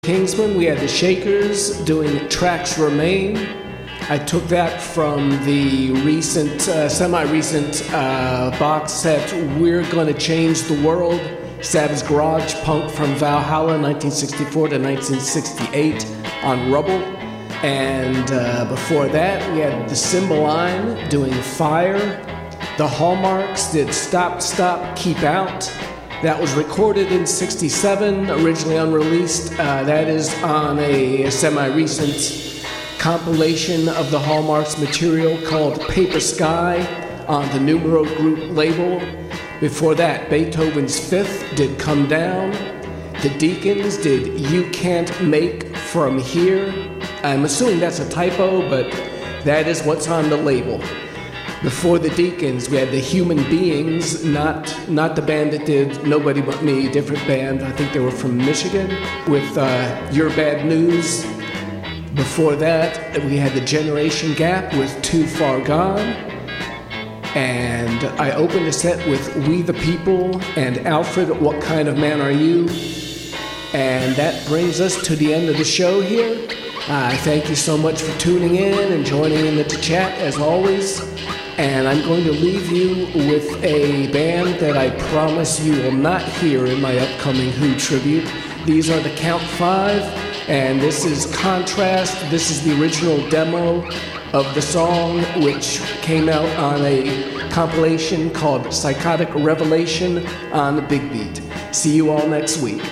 Kingsman, we had the Shakers doing Tracks Remain. I took that from the recent, semi-recent box set, We're Gonna Change the World, Savage Garage Punk from Valhalla, 1964 to 1968 on Rubble. And before that, we had the Cymbeline doing Fire. The Hallmarks did Stop, Stop, Keep Out. That was recorded in 67, originally unreleased. That is on a semi-recent compilation of the Hallmarks material called Paper Sky on the Numero Group label. Before that, Beethoven's Fifth did Come Down. The Deacons did You Can't Make From Here. I'm assuming that's a typo, but that is what's on the label. Before the Deacons, we had the Human Beings, not the band that did Nobody But Me, different band. I think they were from Michigan, with Your Bad News. Before that, we had the Generation Gap with Too Far Gone. And I opened the set with We the People and Alfred, What Kind of Man Are You? And that brings us to the end of the show here. Thank you so much for tuning in and joining in the chat, as always. And I'm going to leave you with a band that I promise you will not hear in my upcoming Who tribute. These are the Count Five, and this is Contrast. This is the original demo of the song, which came out on a compilation called Psychotic Revelation on the Big Beat. See you all next week.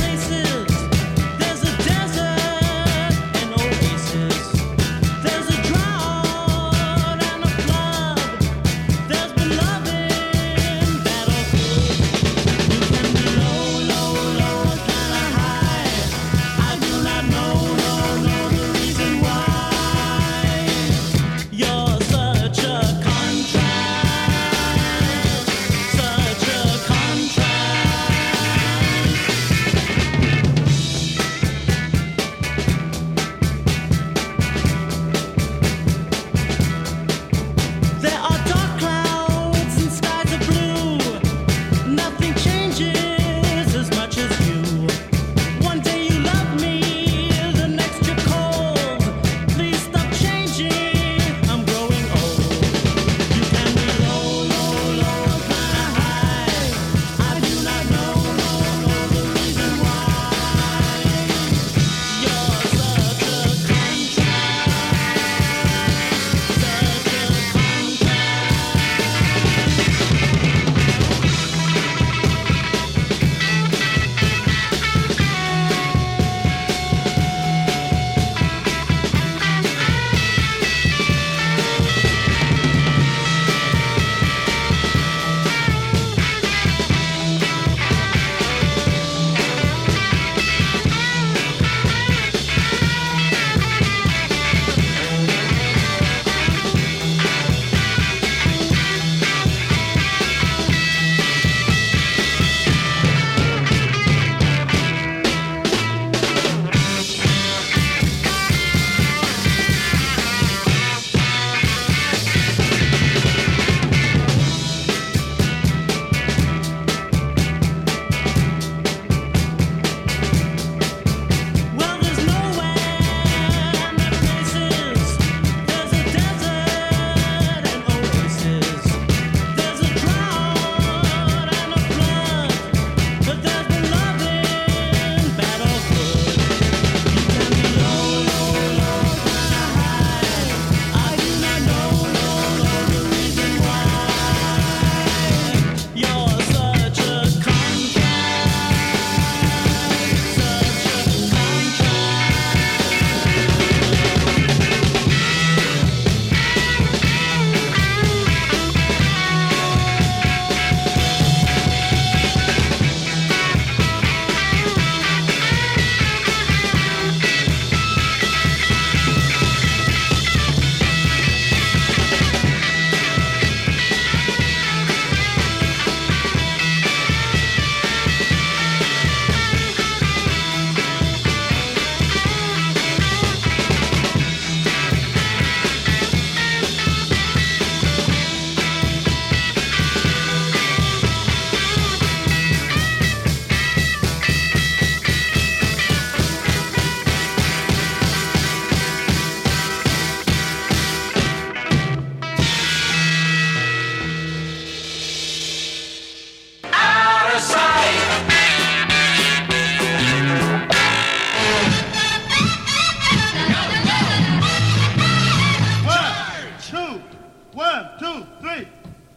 There's a 1, 2, 3.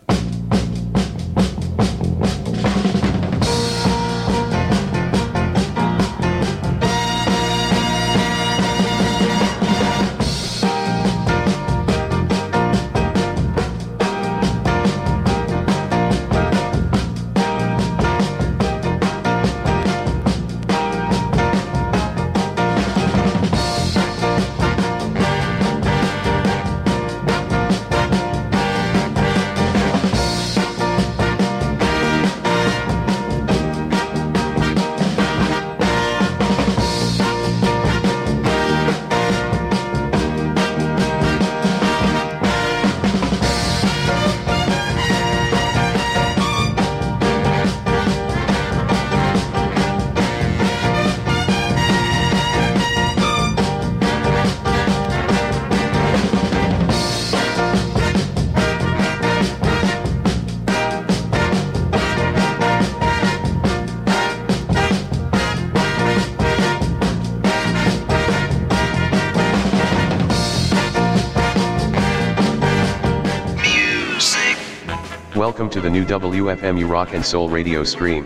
Welcome to the new WFMU Rock and Soul radio stream.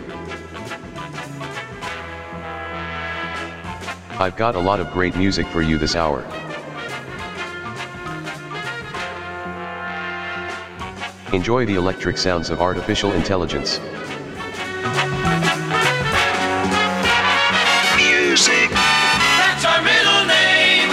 I've got a lot of great music for you this hour. Enjoy the electric sounds of artificial intelligence. Music. That's our middle name.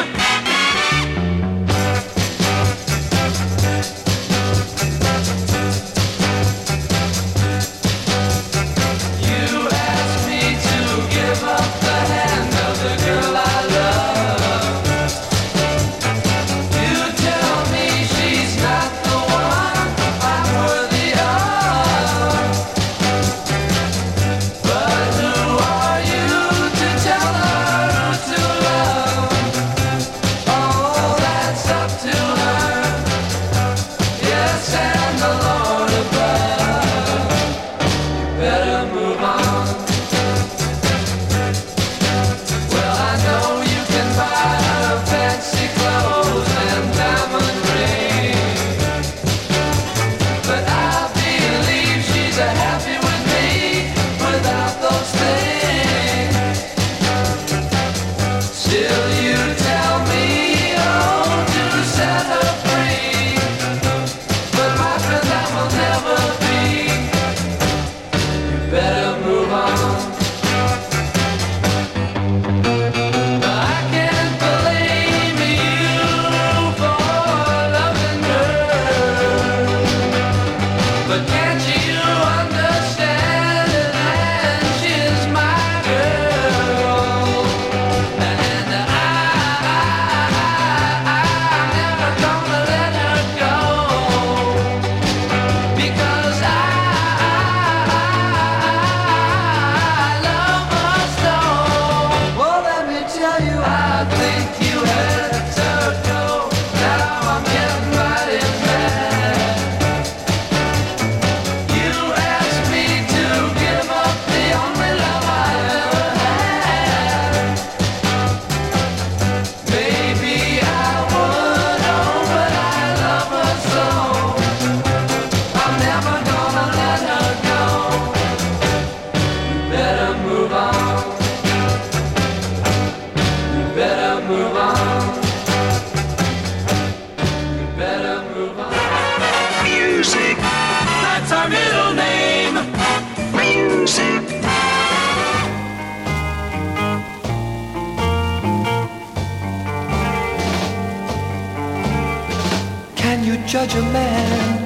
Judge a man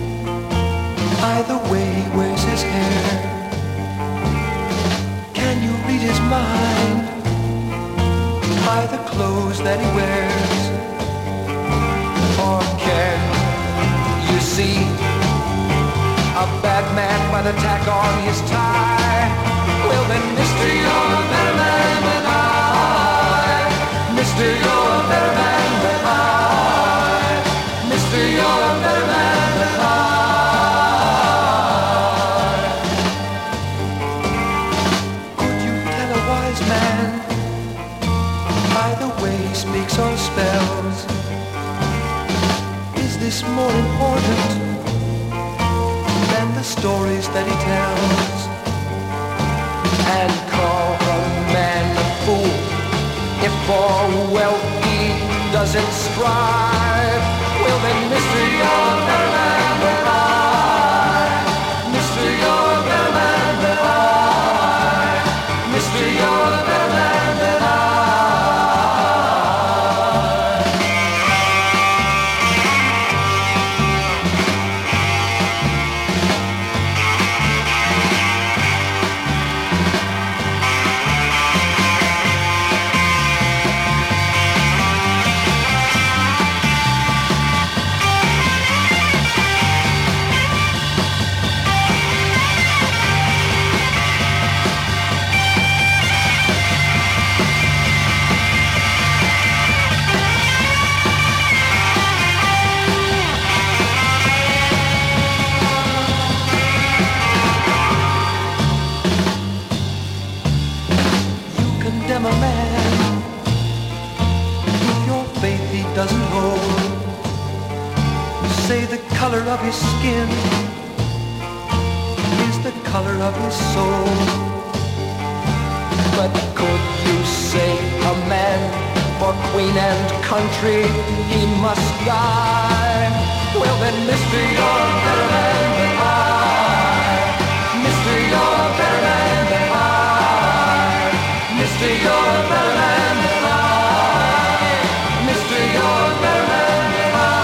by the way he wears his hair. Can you read his mind by the clothes that he wears? Or can you see a bad man by the tack on his tie? Well then, mister, you're a better man than I. Mister, you're a better man than I. Mister, you're a better man than I. Could you tell a wise man by the way he speaks or spells? Is this more important important than the stories that he tells, and call a man a fool if for wealth he doesn't strive. Well then, Mr. You're a better man than I. Mr. You're a better man than I. Mr. You're a better man than I. Condemn a man with your faith he doesn't hold. Say the color of his skin is the color of his soul. But could you say a man for queen and country he must die? Well then, Mr. You're a better man than I. Mr. You're a better man than I. Mr. You're a better man than I. Mr. You're a better man than I.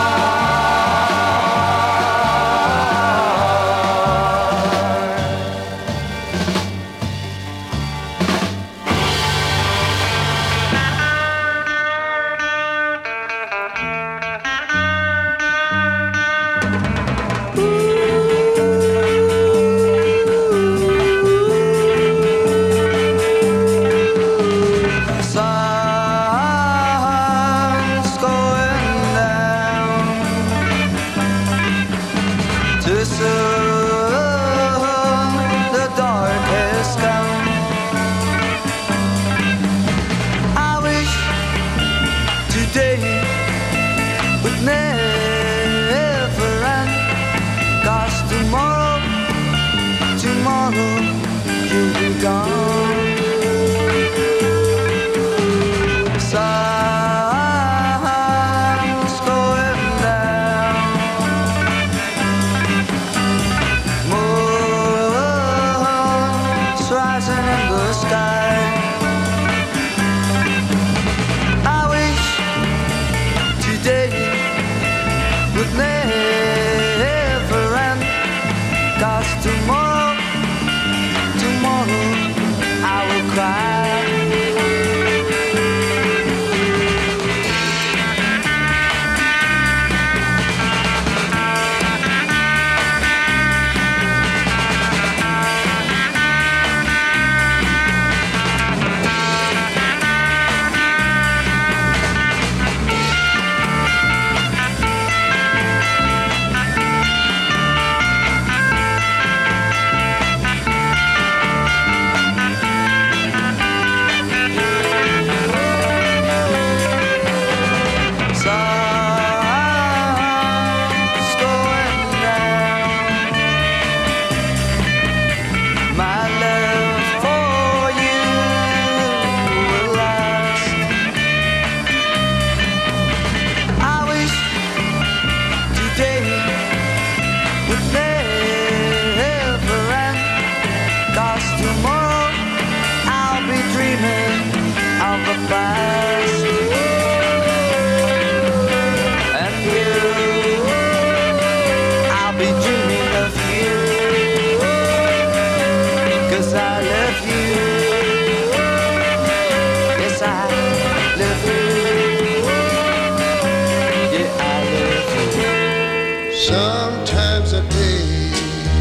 Sometimes a day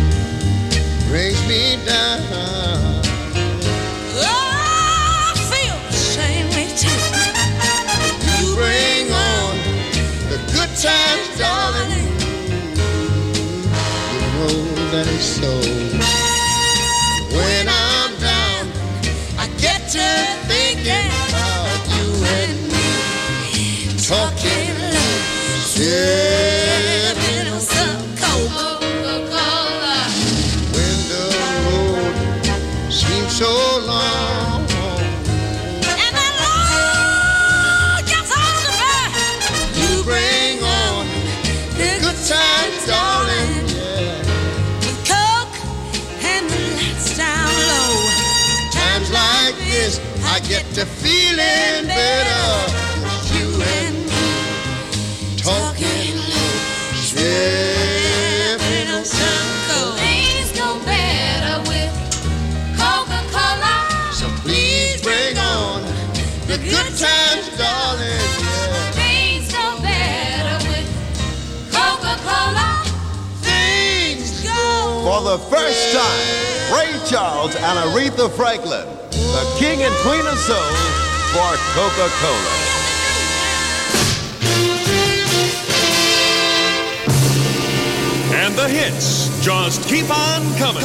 brings me down. Oh, I feel the same way too. You bring on the good times, darling. You know that it's so. When I'm down, I get to thinking about you and me, talking love. yeah. Little sun. I get to feeling better. Just you and me talking low. Yeah, ain't no time cold. Things go better with Coca-Cola. So please bring on the good times, darling. Things go better with Coca-Cola. Things go. For the first time, Ray Charles and Aretha Franklin, the king and queen of soul, for Coca-Cola. And the hits just keep on coming.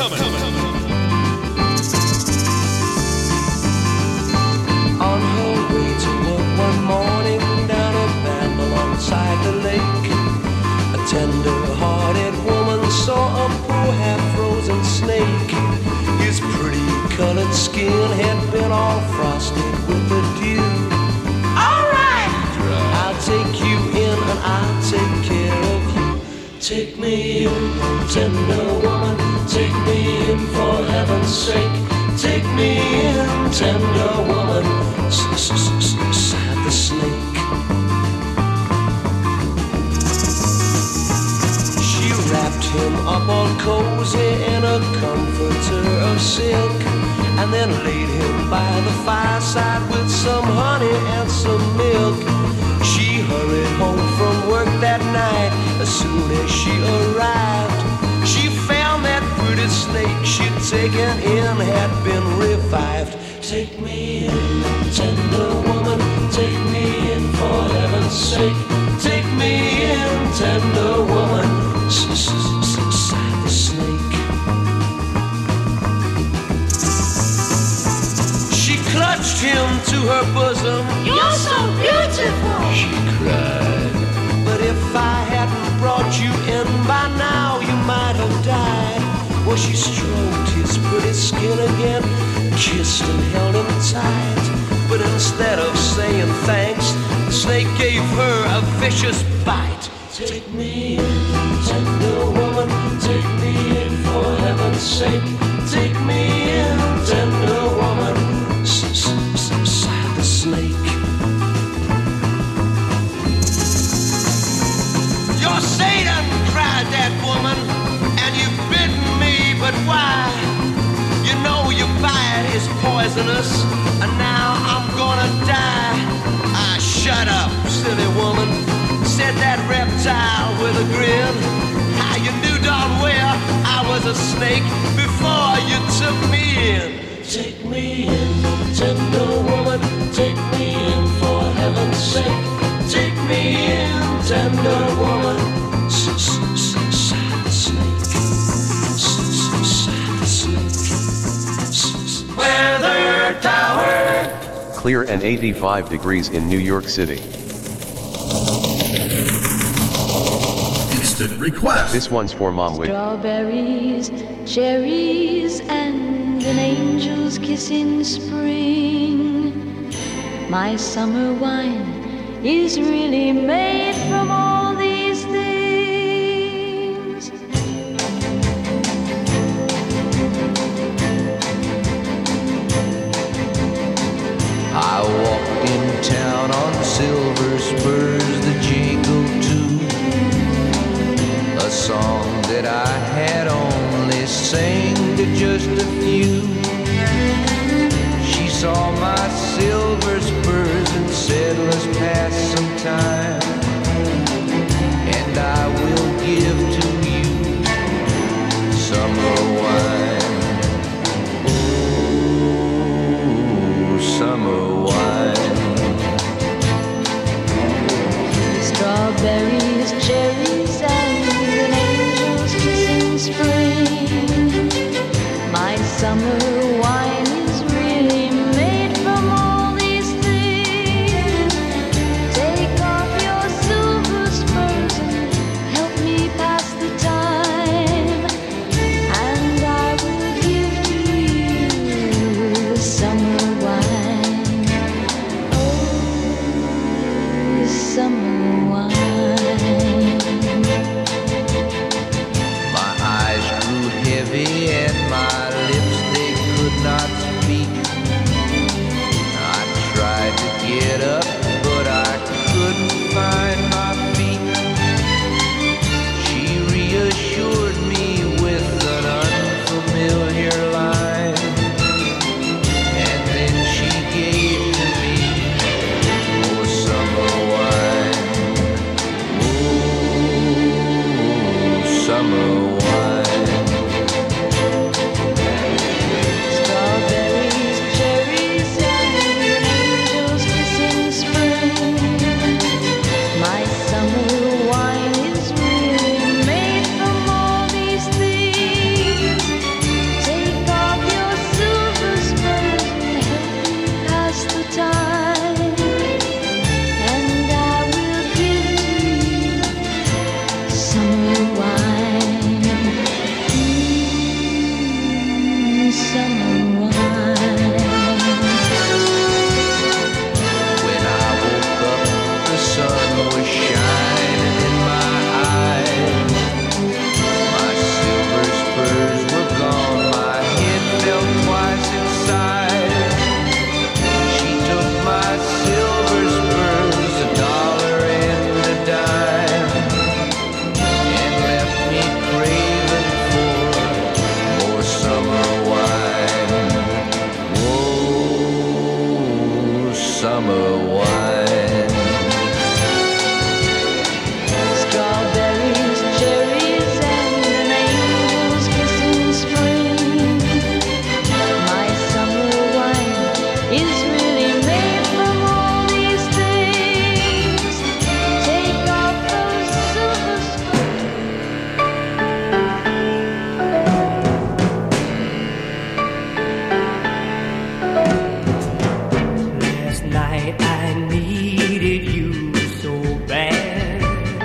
On her way to work one morning down a band alongside the lake, a tender-hearted woman saw a poor half-frozen snake. His pretty colored skin had been all frosted with the dew. All right, I'll take you in and I'll take care of you. Take me in, tender woman, take me in for heaven's sake. Take me in, tender woman, sighed the snake. She wrapped him up all cozy in a comforter of silk, and then laid him by the fireside with some honey and some milk. She hurried home from work that night. As soon as she arrived, she found that pretty snake she'd taken in had been revived. Take me in, tender woman, take me in for heaven's sake. Take me in, tender woman, sighed the snake. She clutched him to her bosom. You're so beautiful. She cried. But if I hadn't brought you in by now, you might have died. Well, she stroked his pretty skin again, kissed and held him tight. But instead of saying thanks, the snake gave her a vicious bite. Take me in, tender woman, take me in for heaven's sake. Take me in, tender woman, sighed the snake. You're Satan, cried that woman, and you've bitten me, but why? You know your bite is poisonous, and now I'm gonna die. Ah, shut up, silly woman, said that reptile with a grin. How you knew darn well I was a snake before you took me in. Take me in, tender woman, take me in for heaven's sake. Take me in, tender woman, sighed the snake. Sighed the snake. Weather Tower. Clear and 85 degrees in New York City. Instant request. This one's for Mom with Strawberries, cherries, and an angel's kiss in spring. My summer wine is really made from all these things. I walked in town on silver spurs that jingle too, a song that I had only sang to just a few. She saw my silver spurs and said, let's pass some time, and I will give to you summer wine. Oh, summer wine. Strawberries, cherries, and an angel's kiss in spring. My summer wine is really made from all these things. Take off your silver spurs and summer wine. Strawberries, cherries, and angels kissing spring. My summer wine is really made from all these things. Take off your silver spurs and help me pass the time, and I will give to you summer wine. Summer wine. When I woke up, the sun was shining in my eyes. My silver spurs were gone, my head felt twice inside. She took my silver spurs, $1 and a dime, and left me craving for more summer wine. Whoa, summer wine. Strawberries, cherries, and an angel's kissing spring. My summer wine is really made from all these things. Take off those silver Last night I needed you so bad.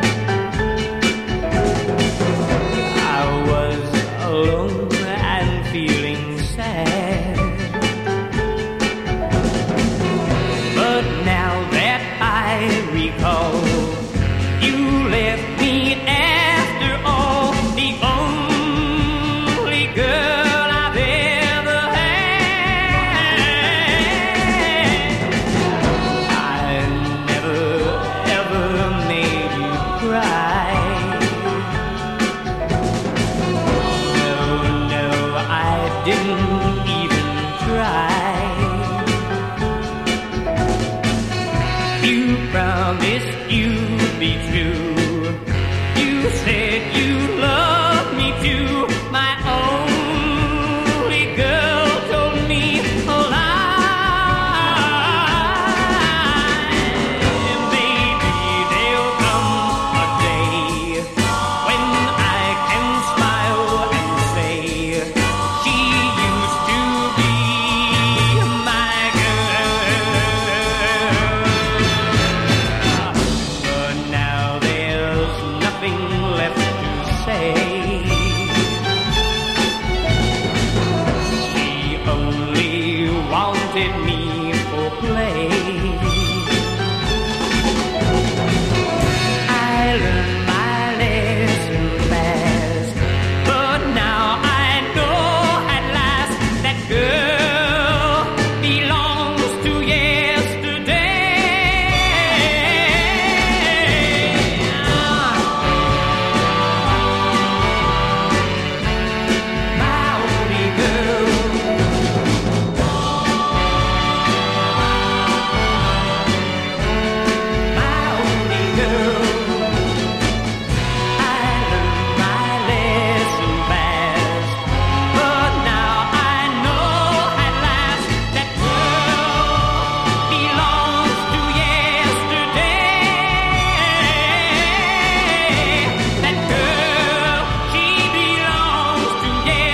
I was alone and feeling sad. But now that I recall, you left me after all, the only girl I've ever had. I never ever made you cry. No, no, I didn't even try. You promised you'd be true. You said you loved me too. My only girl told me a lie. Baby, there'll come a day when I can smile and say she used to be my girl. But now there's nothing left to say. She only wanted me for play. I learned my lesson fast, but now I know at last that girl belongs to yesterday. My only girl. My only girl. I learned my lesson fast, but now I know at last that girl belongs to yesterday. That girl, she belongs to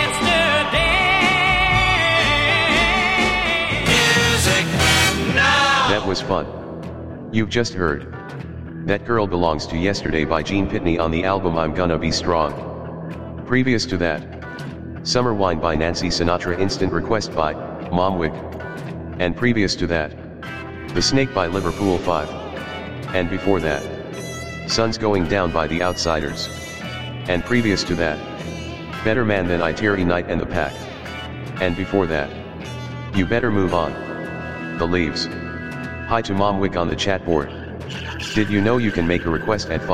yesterday. Music now. That was fun. You've just heard That Girl Belongs to Yesterday by Gene Pitney on the album I'm Gonna Be Strong. Previous to that, Summer Wine by Nancy Sinatra, instant request by Mom Wick. And previous to that, The Snake by Liverpool 5. And before that, Sun's Going Down by The Outsiders. And previous to that, Better Man Than I, Terry Knight and the Pack. And before that, You Better Move On, The Leaves. Hi to Mom Wick on the chat board. Did you know you can make a request at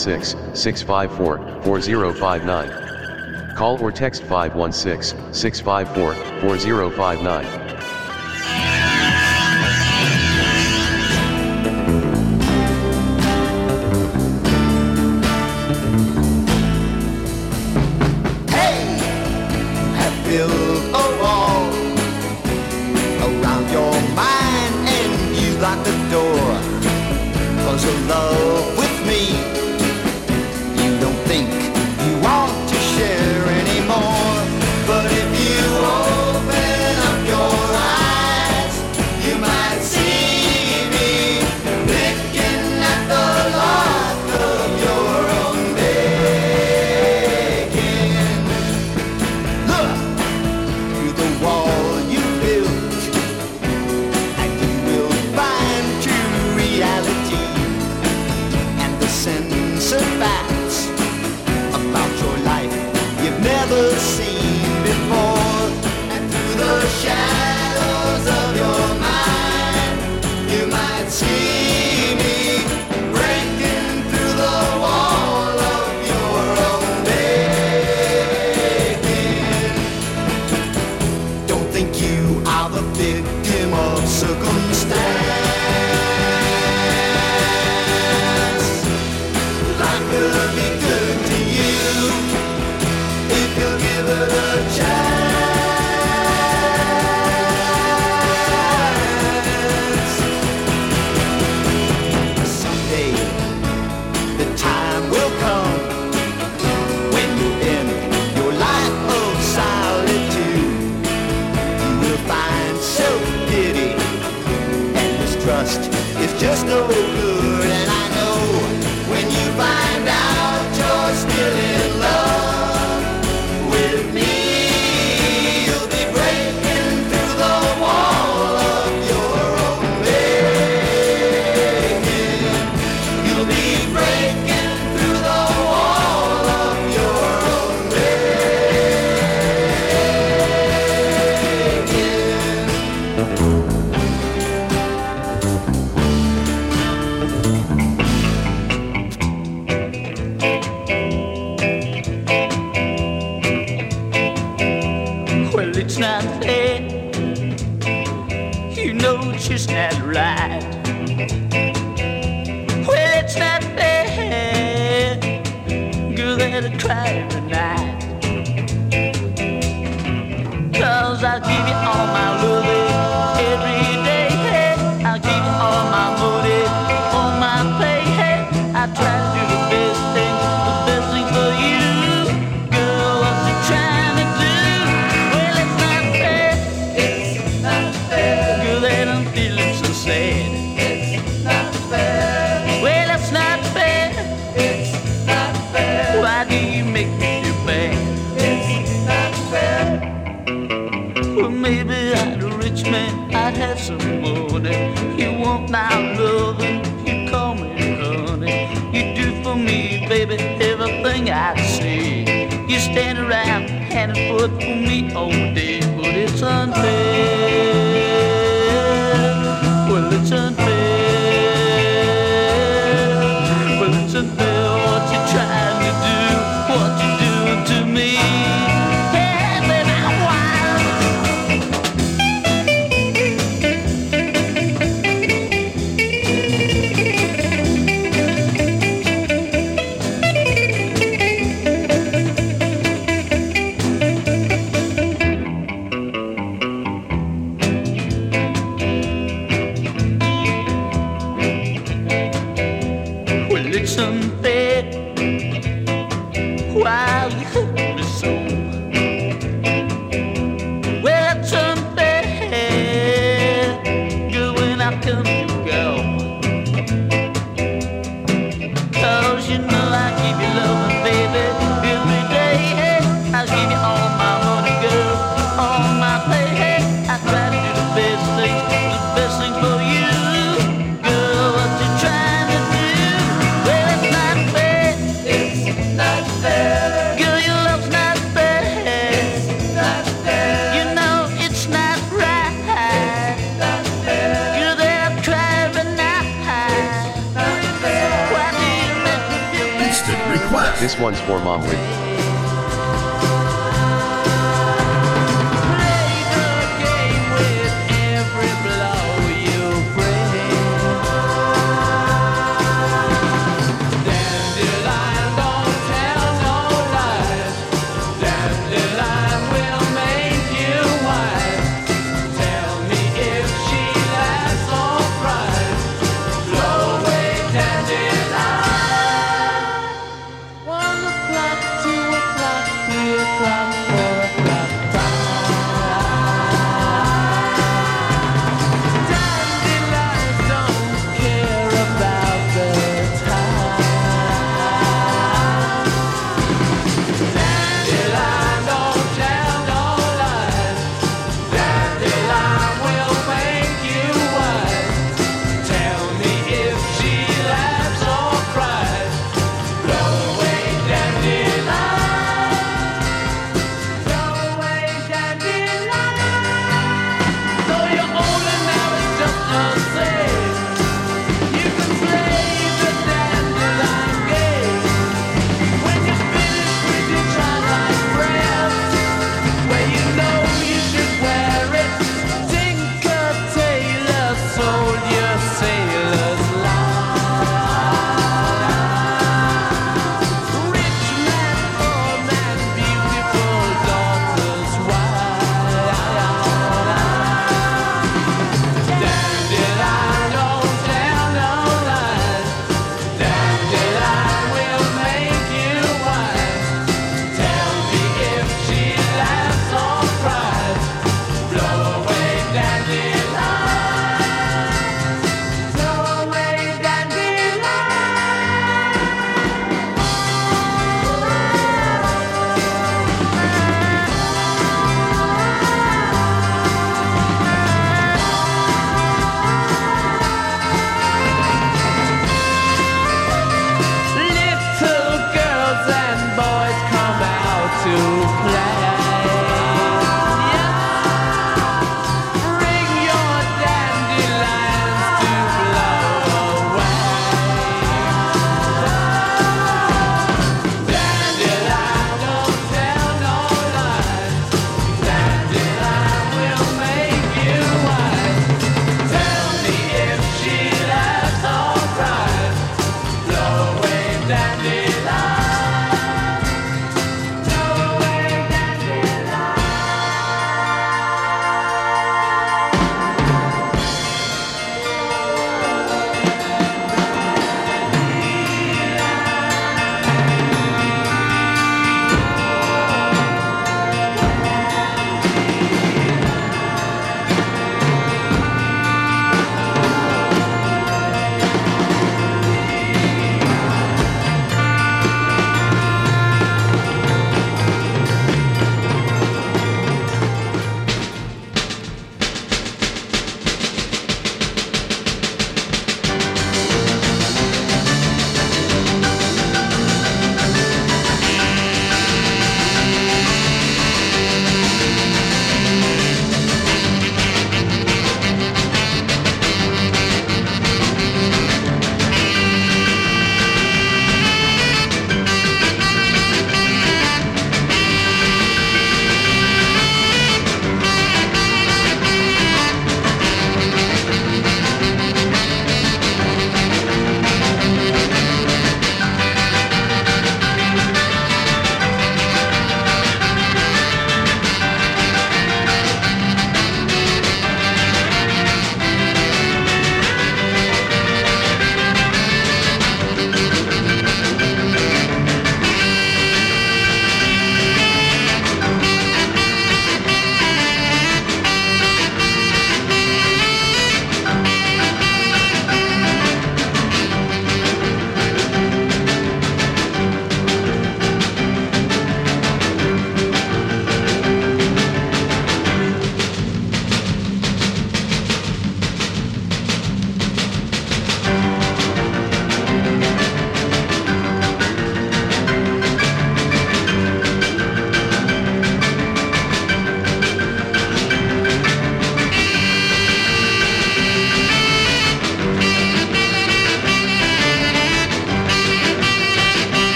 516-654-4059? Call or text 516-654-4059. build a wall around your mind and you lock the door. 'Cause of love with me, you don't think you want to share anymore. But if you open up your eyes, you might see me picking at the lock of your own making. Look through the wall you built, and you will find true reality and the sense of facts about your life you've never seen before. And through the shadows of your mind, you might see me breaking through the wall of your own making. Don't think you are the victim of circumstance. Life will be good to you if you give it a chance. Someday the time will come when you end your life of solitude. You will find self-pity and mistrust is just no good. And I know when you find out you're still in love with me, you'll be breaking through the wall of your own making. You'll be breaking through the wall of your own Well, it's not fair. You know it's just not right. Well, it's not fair. Girl, that I cry every night. 'Cause I'll give you all my loving every day. I'll give you all my money, all my pay. I try to do the best thing for you. Girl, what you trying to do? Well, it's not fair. It's not fair. Girl, that I'm feeling so sad. It's not fair. Well, it's not fair. It's not fair. Why do you make me feel bad? It's not fair. Well, maybe I'd a rich man, I'd have some money. You want my loving, you call me honey. You do for me, baby, everything I say. You stand around hand and foot for me all day, but it's unfair. Well, it's unfair. Well, it's unfair what you're trying to do, what you're doing to me. Yeah, baby, I'm wild. Well, it's unfair. Why you hurt me so? Well, it's unfair. Girl, when I come you go. 'Cause you know I give you loving, baby, every day. I'll give you all my money, girl, all my pay. I try to do the best thing for you. Girl, what you trying to do? Well, it's not fair. It's not fair. Girl, your love's not fair. It's not fair. You know it's not right. It's not fair. Girl, that I'm trying now. Not fair. Why do you make me feel bad? Instant request. This one's for Mom with Play the game with every blow you bring. Dandelion don't tell no lies. Dandelion will make to play. Bring your dandelions to blow away. Dandelion, don't tell no lies. Dandelion will make you wise. Tell me if she laughs or cries. Blow away dandelion. Blow away dandelion.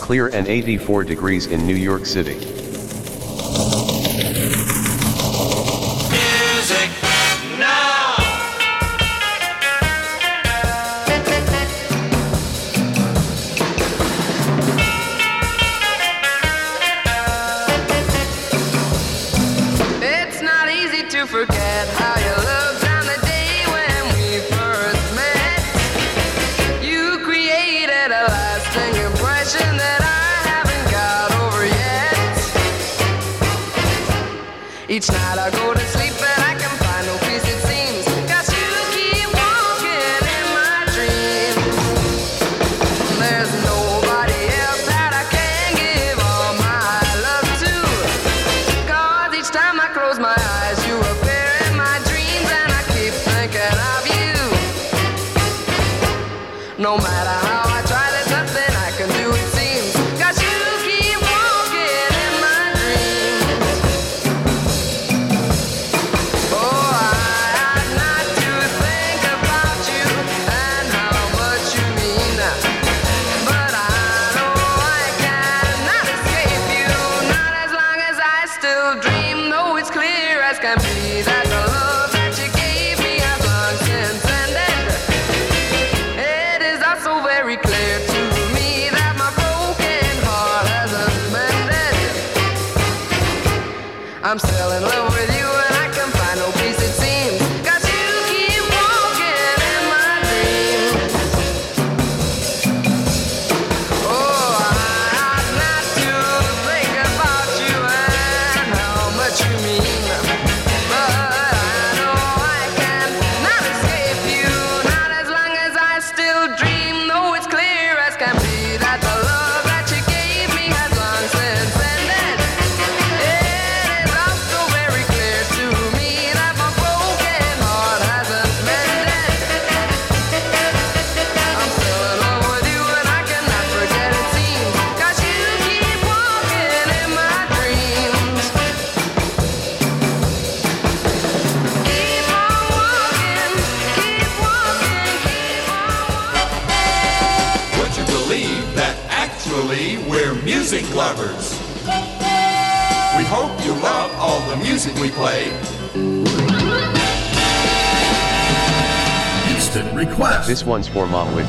Clear and 84 degrees in New York City. Music now! It's not easy to forget how you looked on the day when we first met. You created a lasting impression that I haven't got over yet. Each night I go to sleep and I can find no peace it seems, 'cause you keep walking in my dreams. There's nobody else that I can give all my love to, 'cause each time I close my eyes you appear in my dreams and I keep thinking of you. No matter how I try, there's nothing I can do it seems, 'cause you keep walking in my dreams. Oh, I ought not to think about you and how much you mean, but I know I cannot escape you, not as long as I still dream, though it's clear as can be that the love that you gave me has long since ended. It is also very clear to me that my broken heart hasn't mended. I'm still in love with you and I can find no peace it seems, 'cause you keep walking in my dreams. Oh, I ought not to think about you and how much you mean, but I know I cannot escape you, not as long as I still dream, though it's clear as can be that the love that you gave me has long since ended. It is also very clear to me that my broken heart hasn't mended. I'm still in love with you and I cannot forget it seems, 'cause you keep walking in my dreams. Keep on walking, keep walking, keep on walking. Would you believe that actually we're music lovers? We hope you love all the music we play. Instant request. This one's for Mom with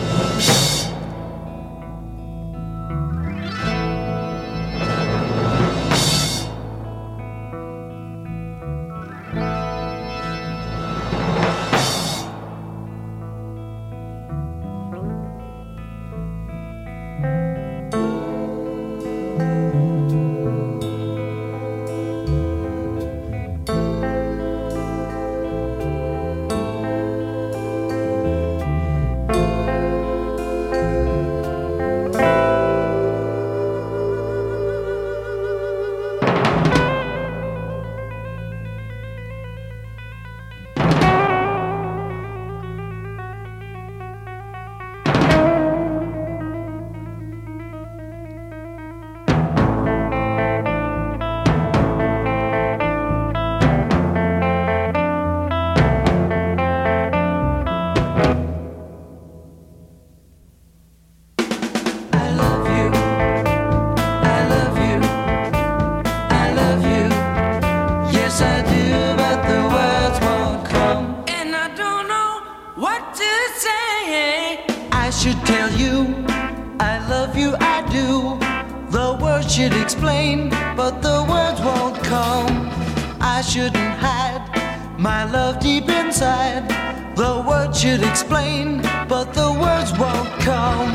should tell you, I love you, I do. The words should explain, but the words won't come. I shouldn't hide my love deep inside. The words should explain, but the words won't come.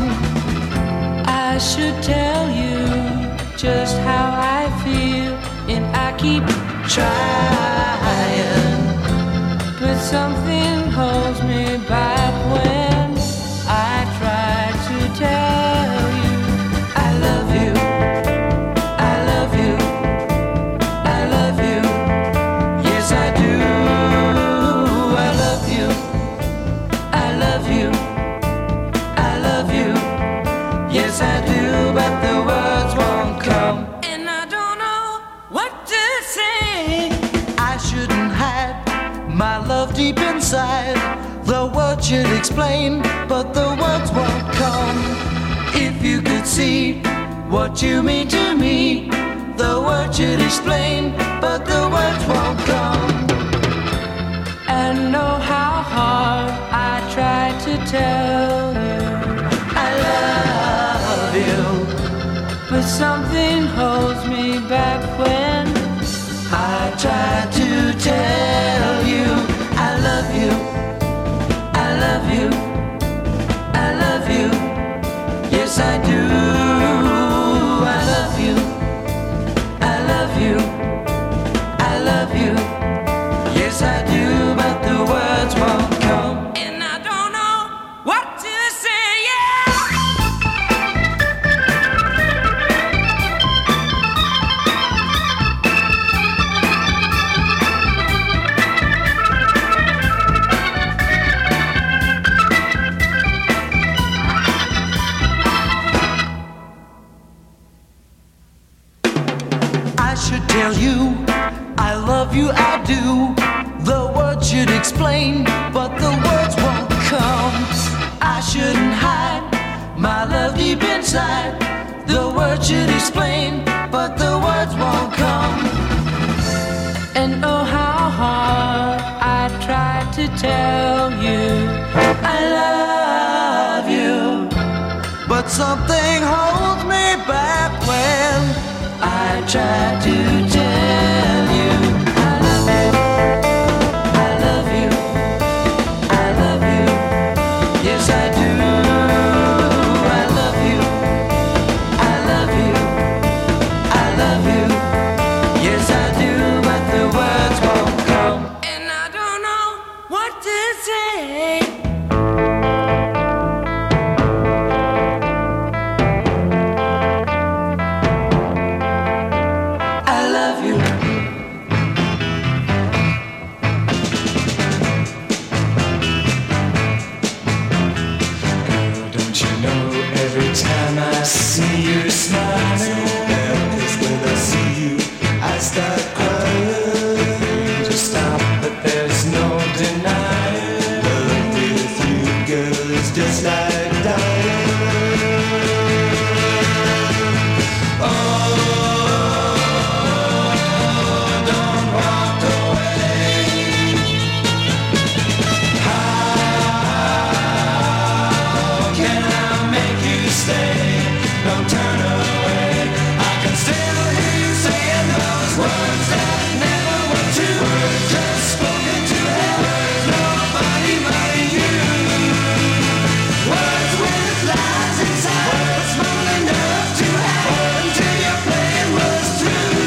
I should tell you just how I feel, and I keep trying, but something holds me back when I try to tell you I love you, I love you, I love you. Yes, I do. I love you, I love you, I love you. Yes, I do, but the words won't come. And I don't know what to say. I shouldn't hide my love deep inside. The words should explain, but the words won't come. If you could see what you mean to me. The words should explain, but the words won't come. And know how hard I try to tell you I love you, but something holds me back when I try to tell you I love you, I love you, I love you. Yes, I do. I love you, I love you, I love you. Yes, I do, but the words won't come. And I don't know what to say, yeah. I should tell you I love you, I do. The words should explain, but the words won't come. I shouldn't hide my love deep inside. The words should explain, but the words won't come. And oh, how hard I try to tell you I love you, but something holds me back when I try to tell you I love you, I love you, I love you. Yes, I do. I love you, I love you, I love you. Yes, I do, but the words won't come. And I don't know what to say. I love you. Girl, don't you know every time I see you smiling, cause when I see you I start crying. Just stop, but there's no denying. Love with you, girl, is just like dying. Oh, don't walk away. How can I make you stay? Don't turn away. I can still hear you saying those words that never were true. Just spoken to heaven, nobody but you. Words with lies inside, small enough to hide until your plan was through.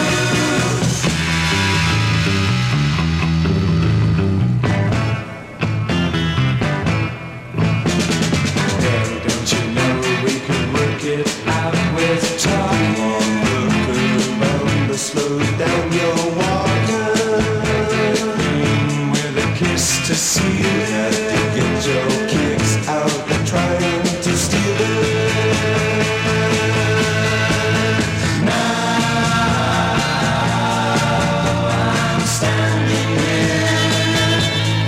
Hey, don't you know we could work it out with talking? Look around to slow down your walking. With a kiss to seal it, to get your kicks out and trying to steal it. Now I'm standing here,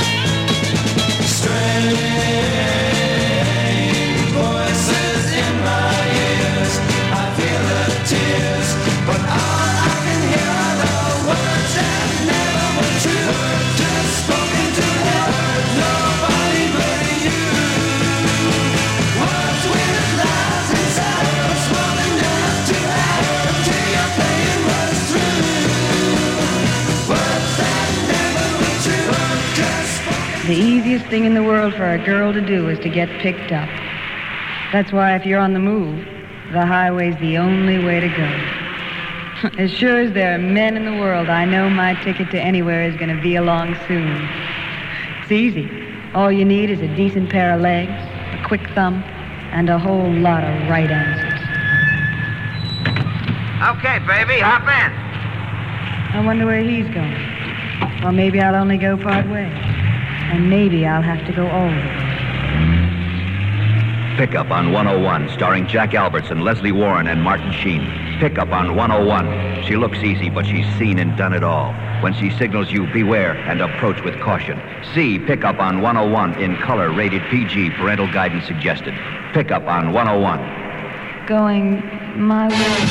strange voices in my ears. I feel the tears, but all I can hear are the words that never were true. Just spoken to heaven, nobody but you. Words with lies inside, small enough to hide until your pain was through. Words that never were true. Just The easiest thing in the world for a girl to do is to get picked up. That's why if you're on the move, the highway's the only way to go. As sure as there are men in the world, I know my ticket to anywhere is going to be along soon. It's easy. All you need is a decent pair of legs, a quick thumb, and a whole lot of right answers. Okay, baby, hop in. I wonder where he's going. Or maybe I'll only go part way. And maybe I'll have to go all the way. Pickup on 101, starring Jack Albertson, Leslie Warren, and Martin Sheen. Pickup on 101. She looks easy, but she's seen and done it all. When she signals you, beware and approach with caution. See Pickup on 101 in color, rated PG, parental guidance suggested. Pickup on 101. going my way.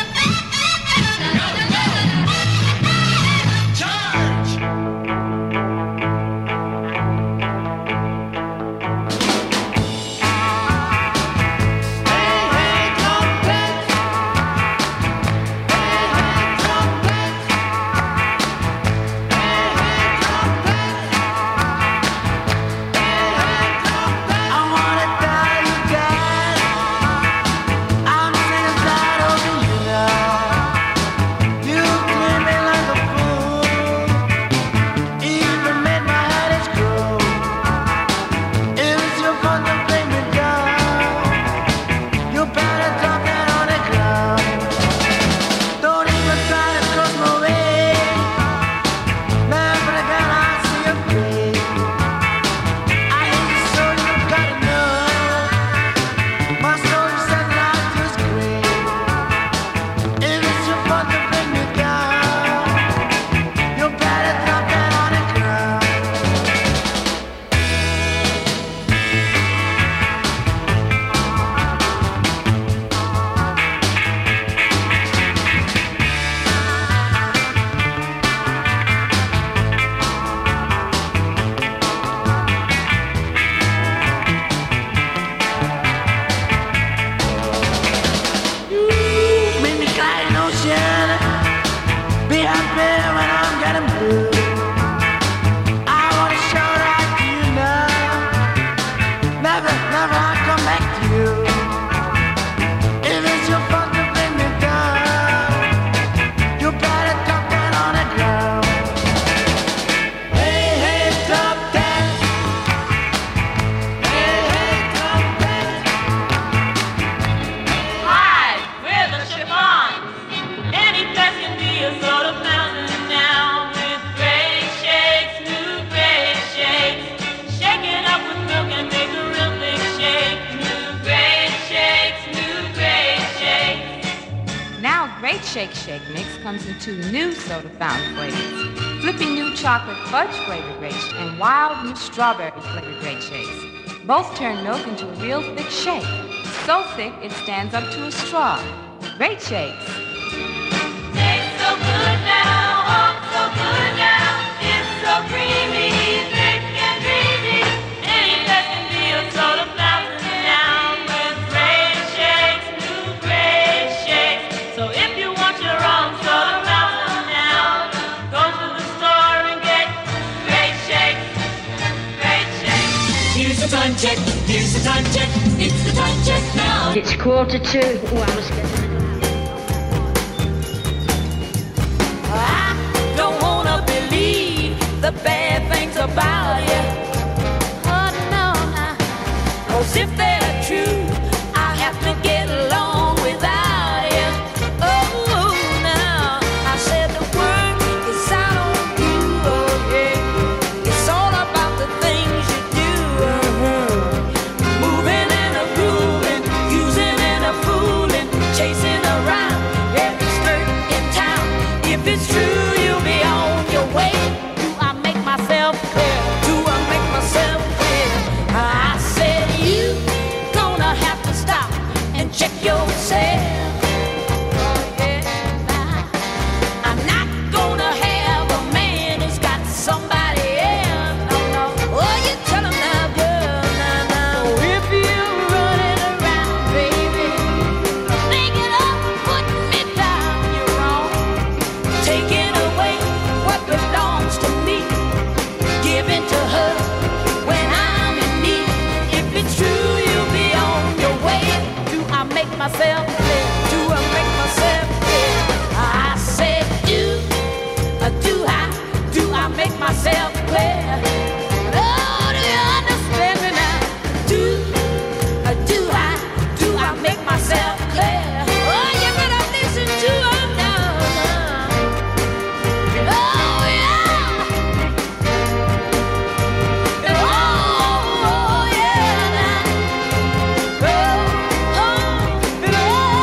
Shake Shake Mix comes in 2 new soda fountain flavors, flipping new chocolate fudge flavored grape and wild new strawberry flavored grape shakes. Both turn milk into a real thick shake, so thick it stands up to a straw. Great shakes. Tastes so good now, oh so good now, it's so creamy, thick and dreamy. Any that can be a soda fountain now with great shakes, new great shakes. So if you want your own soda fountain now, go to the store and get great shakes, great shakes. Here's the time check, here's the time check, it's the time check now. It's 1:45. Oh, I was getting I don't wanna believe the bad things about you. Oh no, no. 'Cause if they're true, I have to get along without you. Oh no, I said the word is out on you, oh yeah. It's all about the things you do, moving and a grooving, using and a fooling, chasing around every skirt in town. If it's true, you'll be on your way. Do I make myself clear? Do I make myself clear? I said you gonna have to stop and check yourself. Oh yeah, I'm not gonna have a man who's got somebody else. No, no. Oh, you tell him now, girl, now, now. If you're running around, baby, thinking of putting me down, you're wrong. Taking away what belongs to me, giving to her when I'm in need. If it's true, you'll be on your way. Do I make myself clear? Do I make myself clear? I said do I make myself clear? Oh, do you understand me now? Do I make myself clear? Oh, you better listen to her now. Oh, yeah. Oh, yeah. Oh,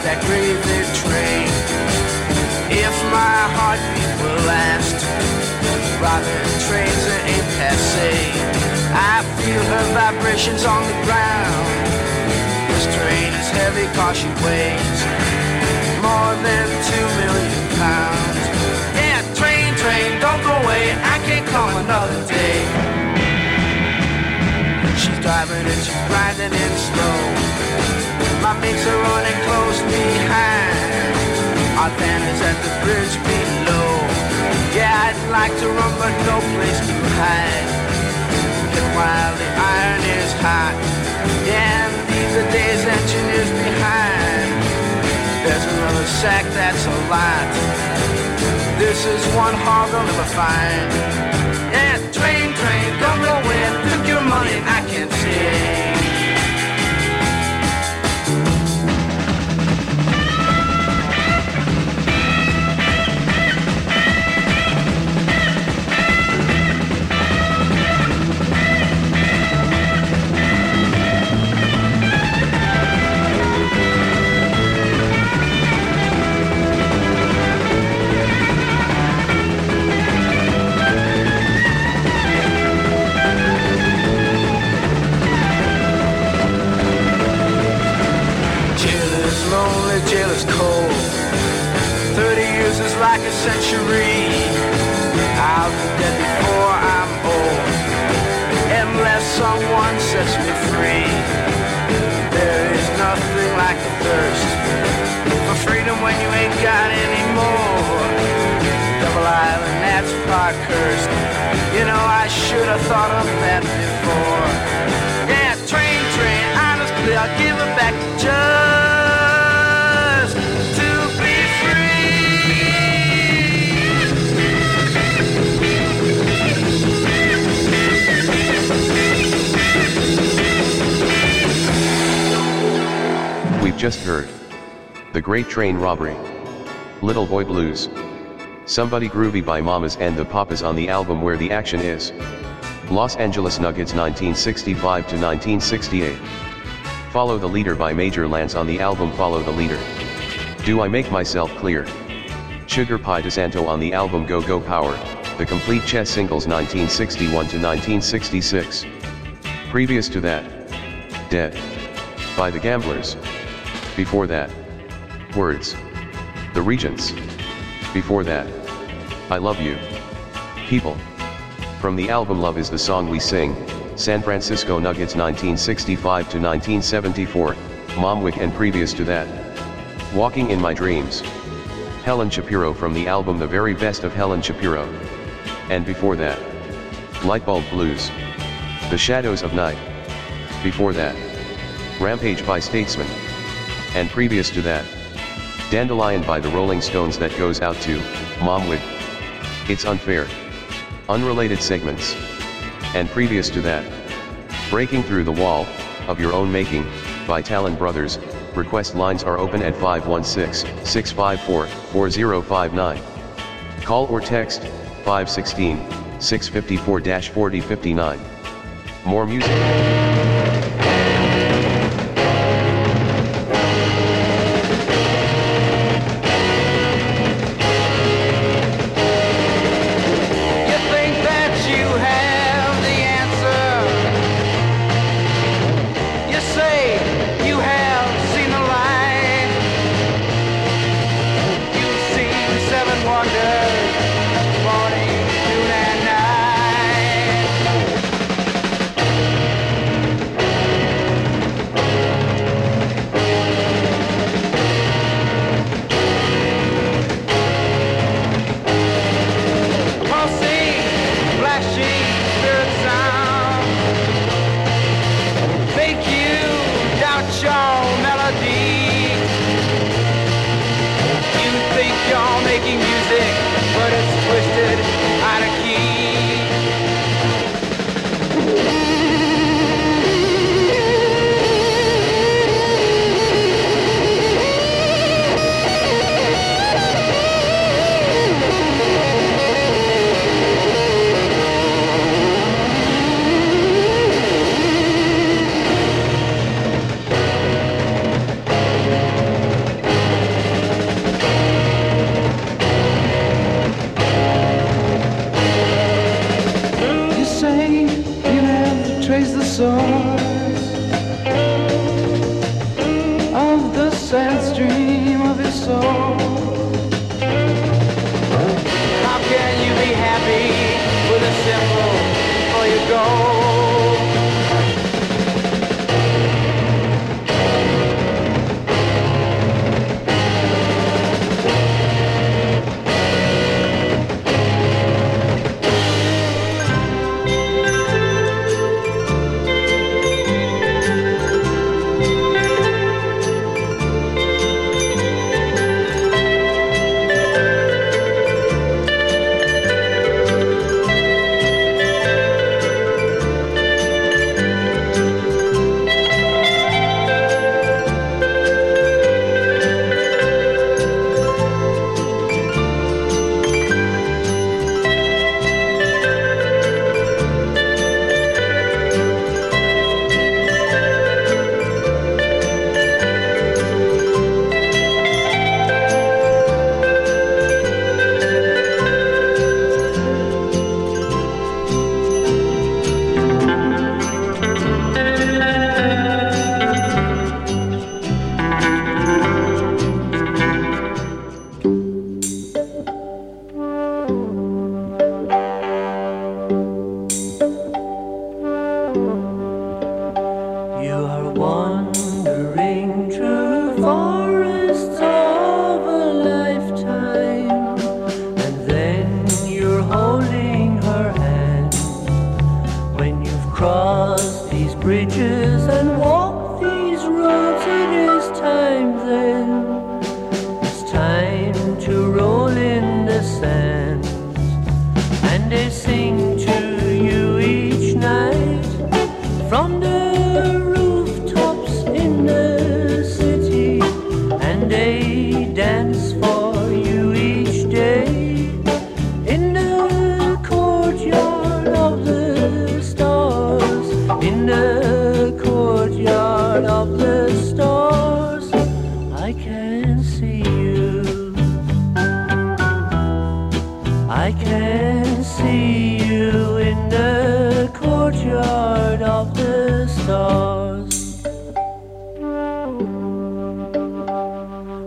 that gravy train. If my heartbeat will last, robbing trains that ain't passé. I feel her vibrations on the ground. This train is heavy 'cause she weighs more than 2 million pounds. Yeah, train, don't go away, I can't come another day. She's driving and she's grinding in slow. My mates are running close behind. Our van is at the bridge below. Yeah, I'd like to run, but no place to hide. And while the iron is hot, yeah, and leave the day's engineers behind. There's another sack that's a lot. This is one hog I'll never find. Yeah, train, don't go in. Took your money, I can't see. Jail is cold. 30 years is like a century. I'll be dead before I'm old, unless someone sets me free. There is nothing like the thirst for freedom when you ain't got any more. Double Island, that's Parkhurst. You know, I should have thought of that before. Yeah, train, honestly, I'll give it back to just. We've just heard The Great Train Robbery, Little Boy Blues, Somebody Groovy by Mamas and the Papas on the album Where the Action Is, Los Angeles Nuggets 1965 to 1968. Follow the Leader by Major Lance on the album Follow the Leader. Do I Make Myself Clear? Sugar Pie DeSanto on the album Go Go Power, the complete Chess singles 1961 to 1966. Previous to that, Dead by the Gamblers. Before that, Words, The Regents. Before that, I Love You, People. From the album Love Is the Song We Sing, San Francisco Nuggets 1965 to 1974, Momwick, and previous to that, Walking in My Dreams, Helen Shapiro from the album The Very Best of Helen Shapiro. And before that, Lightbulb Blues, The Shadows of Night. Before that, Rampage by Statesman. And previous to that, Dandelion by the Rolling Stones. That goes out to Momwood, It's Unfair, Unrelated Segments. And previous to that, Breaking Through the Wall, of Your Own Making, by Talon Brothers. Request lines are open at 516-654-4059. Call or text 516-654-4059. More music.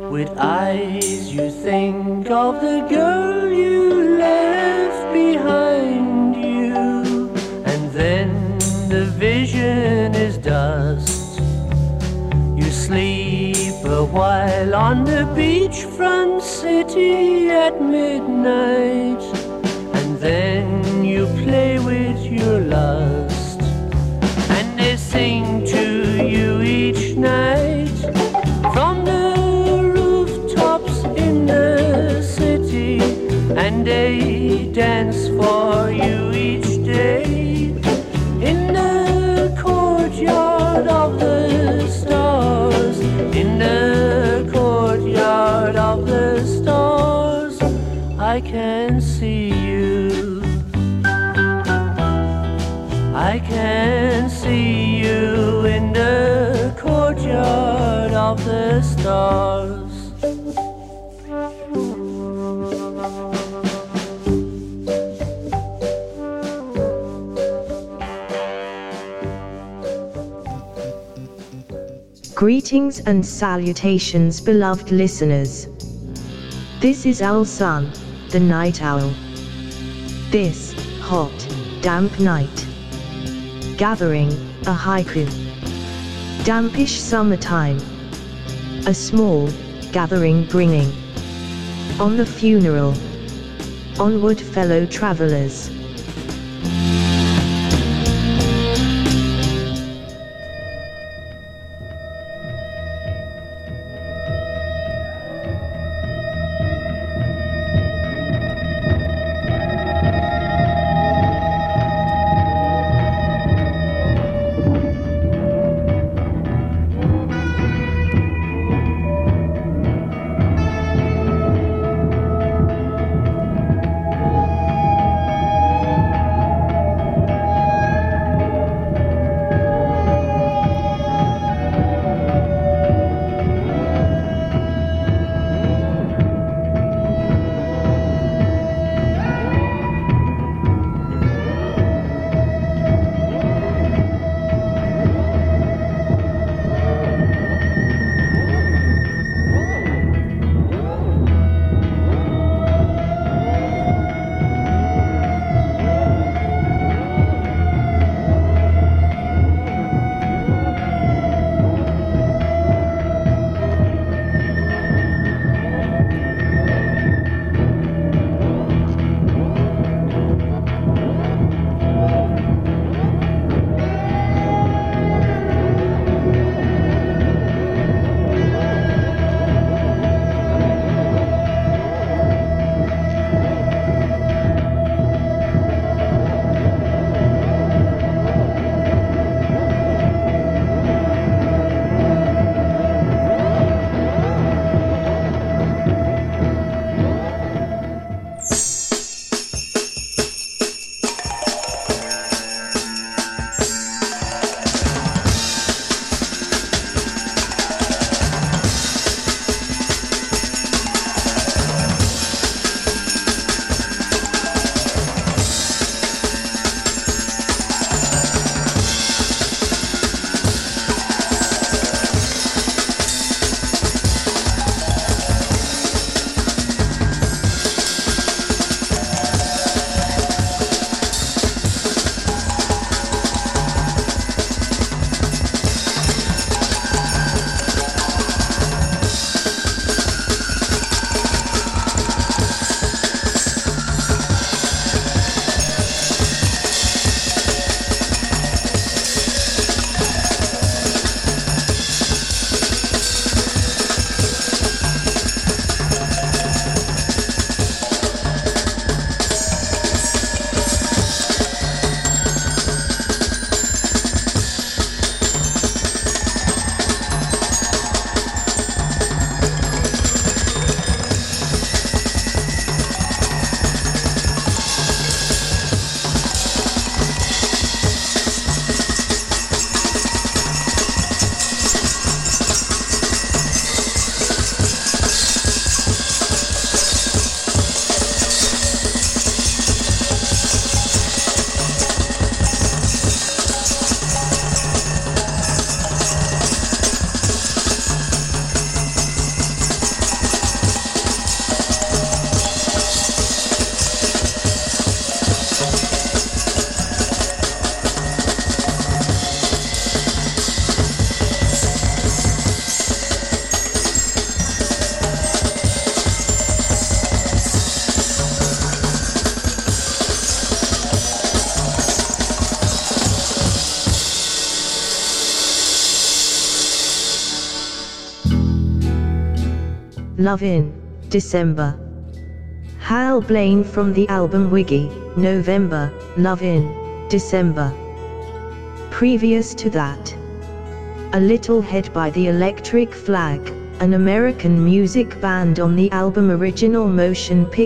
With eyes you think of the girl you left behind you, and then the vision is dust. You sleep a while on the beachfront city at midnight, and then you play with your lust, and they sing to you each night from the rooftops in the city, and they dance for you each day in the courtyard of the stars, in the courtyard of the stars. I can see you, I can see you in the courtyard of the stars. Greetings and salutations, beloved listeners. This is Owl Sun, the night owl. This hot, damp night, gathering a haiku. Dampish summertime, a small gathering bringing on the funeral. Onward, fellow travelers. Love in December. Hal Blaine from the album Wiggy, November, Love in December. Previous to that, A Little Head by the Electric Flag, an American music band on the album Original Motion Picture